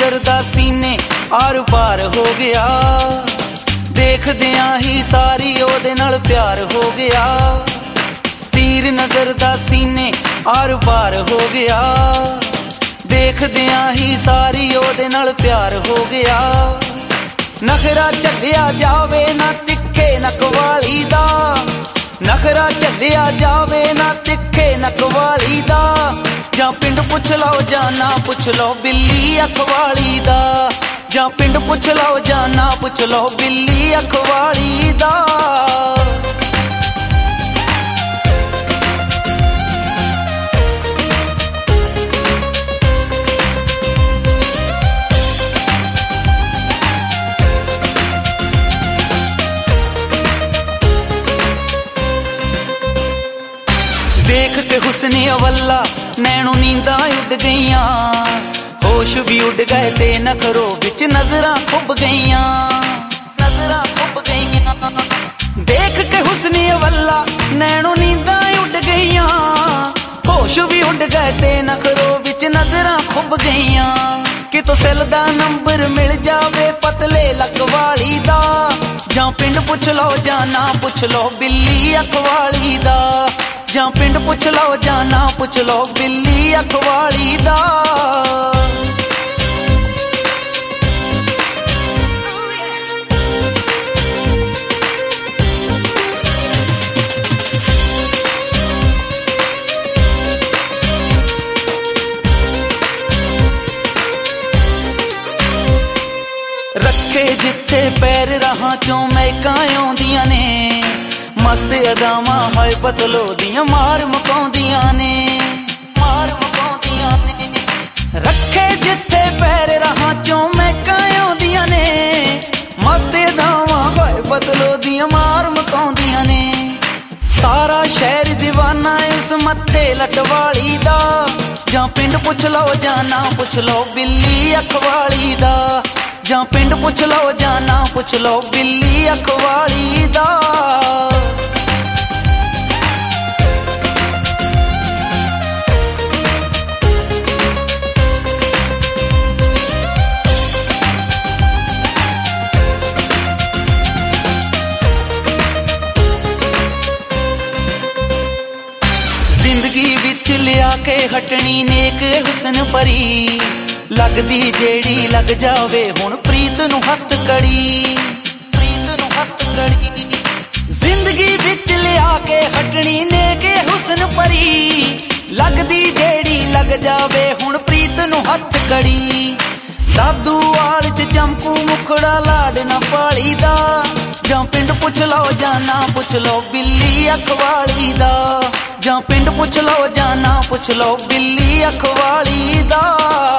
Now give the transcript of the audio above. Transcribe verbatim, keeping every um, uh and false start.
नजर दा सीने आर पार हो गया, देखदियां ही सारी ओदे नाल प्यार हो गया। तीर नजर दा सीने आर पार हो गया, देखदियां ही सारी ओदे नाल प्यार हो गया। नखरा झल्लिया जावे ना तिखे नकवाली दा, नखरा झल्लिया जावे ना तिखे नकवाली दा। जां पिंड पुछ लो जां ना पुछ लो बिल्ली अखवाली दा, जां पिंड पुछ लो जां ना पुछ लो बिल्ली अखवाली दा। देख के हुस्ने अवल्ला नैनों नींदा उड़ गईयां, होश भी उड़ गए ते नखरो विच नजरां खुब गईयां, नजरां खुब गईयां। देख के हुस्ने अवल्ला नैनों नींदा उड़ गईयां, होश भी उड़ गए ते नखरो विच नजरां खुब गईयां। कितों सेल दा नंबर मिल जावे पतले लकवाली दा, जां पिंड पुछ लो जां ना पुछ लो बिल्ली अखवाली दा, जां पिंड पुछ लो जां ना पुछ लो बिल्ली अखवाली दा। रखे जिथे पैर राहां चों महकां आउंदियां ने, मस्त अदावां हाय पतलो दियां मार मुकाउंदियां ने, मार मुकाउंदियां ने। रखे जिथे पैर राहां चों महकां आउंदियां ने, मस्त अदावां हाय पतलो दियां मार मुकाउंदियां ने। सारा शहर दीवाना इस मत्थे लटवाली दा, जां पिंड पुछ लो जां ना पुछ लो बिल्ली अखवाली दा, जां पिंड पुछ लो जां ना पुछ लो बिल्ली अखवाली दा। जिंदगी विच लिया के हटनी नेक हुस्न परी, लगदी जेड़ी लग जावे हुण प्रीत नूं हत्थ कड़ी, प्रीत नूं हत्थ कड़ी। जिंदगी विच लिया के हटनी नेक हुस्न परी, लगदी जेड़ी लग जावे हुण प्रीत नूं हत्थ कड़ी। दादू वाल च चमकू मुखड़ा लाड ना पाली दा, जां पिंड पुछ लो जां ना पुछ लो बिल्ली अखवाली दा, जां पिंड पुछ लो जां ना पुछ लो बिल्ली अखवाली दा।